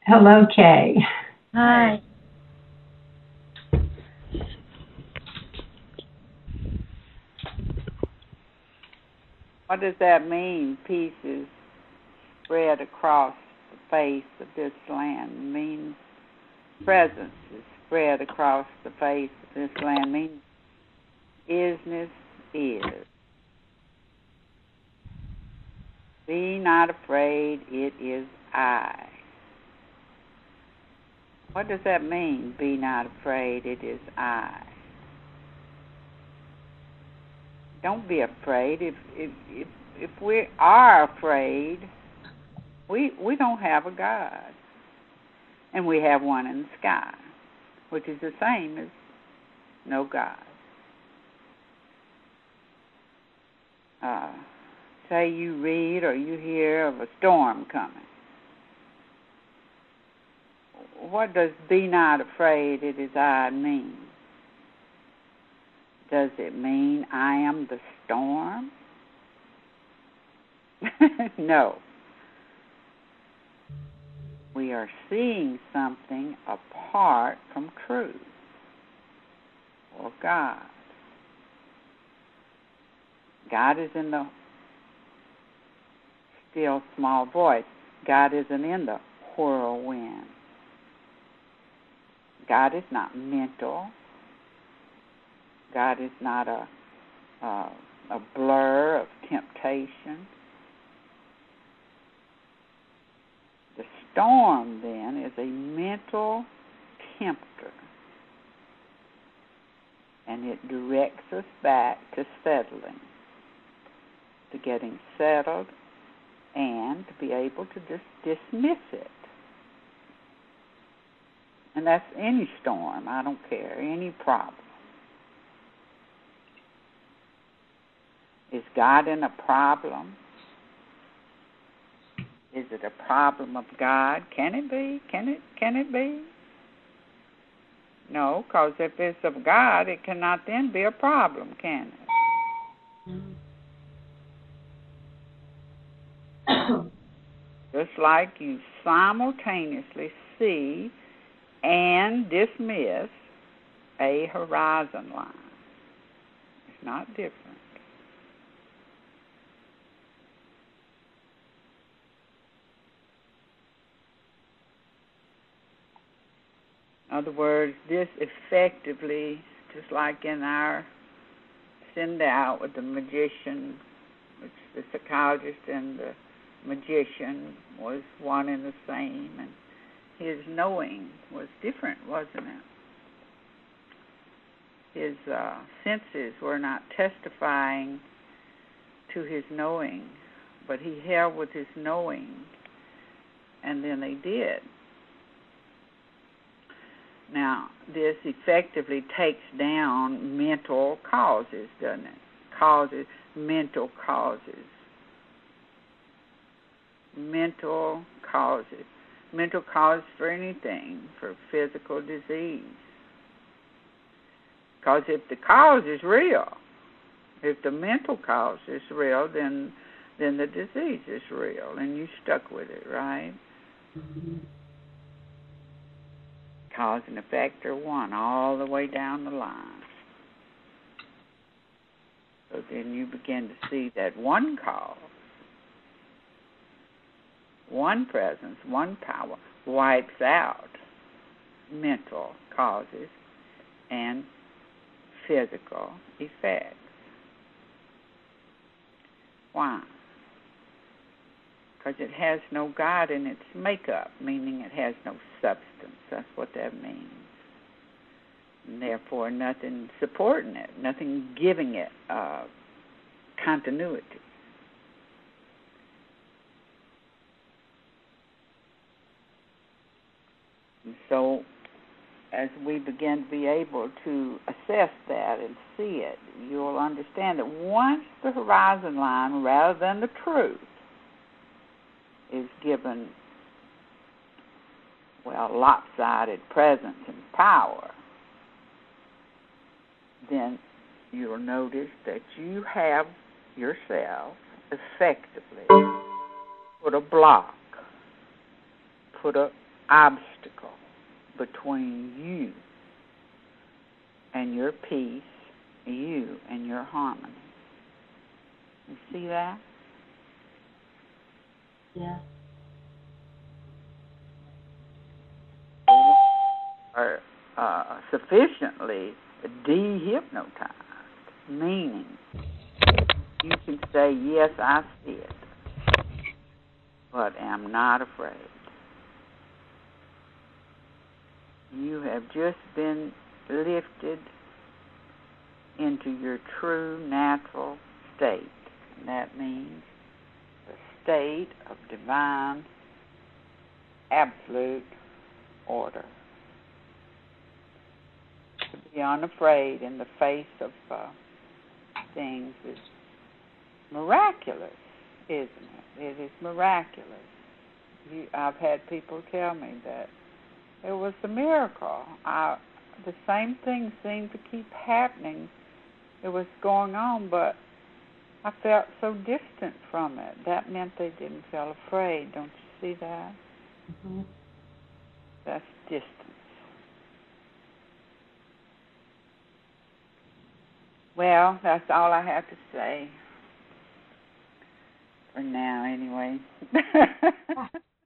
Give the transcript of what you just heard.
Hello, Kay. Hi. What does that mean? Peace is spread across the face of this land. It means presence is spread across the face of this land. It means isness is. Be not afraid, it is I. What does that mean? Be not afraid, it is I. Don't be afraid. If we are afraid, we don't have a God, and we have one in the sky, which is the same as no God. Say you read or you hear of a storm coming. What does "be not afraid, it is I" mean? Does it mean I am the storm? No. We are seeing something apart from truth or God. God is in the still small voice. God isn't in the whirlwind. God is not mental. God is not a blur of temptation. The storm, then, is a mental tempter, and it directs us back to settling, to getting settled, and to be able to just dismiss it. And that's any storm, I don't care, any problem. Is God in a problem? Is it a problem of God? Can it be? Can it be? No, because if it's of God, it cannot then be a problem, can it? Just like you simultaneously see and dismiss a horizon line. It's not different. In other words, this effectively, just like in our send out with the magician, which the psychologist and the magician was one and the same, and his knowing was different, wasn't it? His senses were not testifying to his knowing, but he held with his knowing, and then they did. Now, this effectively takes down mental causes, doesn't it? Mental causes. Mental cause for anything, for physical disease. Because if the cause is real, if the mental cause is real, then the disease is real, and you stuck with it, right? Mm-hmm. Cause and effect are one all the way down the line. So then you begin to see that one cause, one presence, one power wipes out mental causes and physical effects. Why? Because it has no God in its makeup, meaning it has no substance. That's what that means. And therefore, nothing supporting it, nothing giving it continuity. And so, as we begin to be able to assess that and see it, you'll understand that once the horizon line, rather than the truth, is given, lopsided presence and power, then you'll notice that you have yourself effectively put a block, put a obstacle between you and your peace, you and your harmony. You see that? Yeah. Or sufficiently dehypnotized, meaning you can say, yes, I see it, but am not afraid. You have just been lifted into your true natural state. And that means the state of divine, absolute order. To be unafraid in the face of things is miraculous, isn't it? It is miraculous. I've had people tell me that it was a miracle. The same thing seemed to keep happening. It was going on, but I felt so distant from it. That meant they didn't feel afraid. Don't you see that? Mm-hmm. That's distance. Well, that's all I have to say. For now, anyway.